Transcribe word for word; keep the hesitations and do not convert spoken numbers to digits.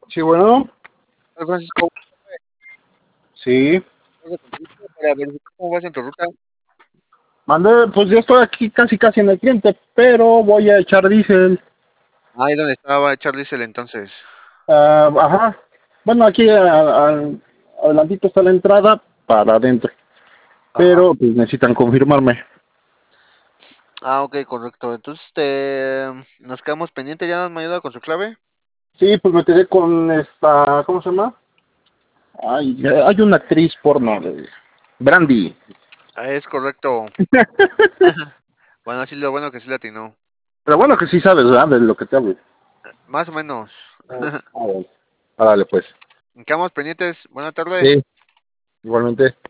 Sí, bueno, Hola, Francisco, sí. para ver cómo vas en tu ruta. Mandé, pues ya estoy aquí casi casi en el cliente, pero voy a echar diésel. Ahí donde estaba echar diésel entonces. Ah, ajá. Bueno, aquí a- a- adelantito está la entrada para adentro, Ajá. pero pues necesitan confirmarme. Ah, ok, correcto. Entonces, te... nos quedamos pendientes. ¿Ya nos me ayuda con su clave? Sí, pues me quedé con esta, ¿cómo se llama? Ay, hay una actriz porno, de Brandy. Ah, es correcto. Bueno, sí, lo bueno que sí le atinó. Pero bueno que sí sabes, ¿verdad? De lo que te hablo. Más o menos. Ah, ah, bueno. Árale, pues. Quedamos pendientes. Buena tarde. Sí, igualmente.